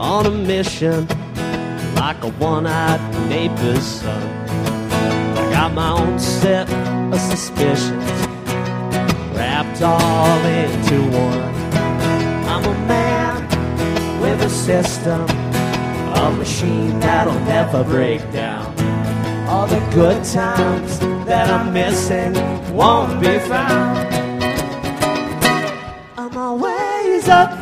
on a mission like a one-eyed neighbor's son. I got my own set of suspicions wrapped all into one. I'm a man with a system, a machine that'll never break down. All the good times that I'm missing won't be found. I'm always up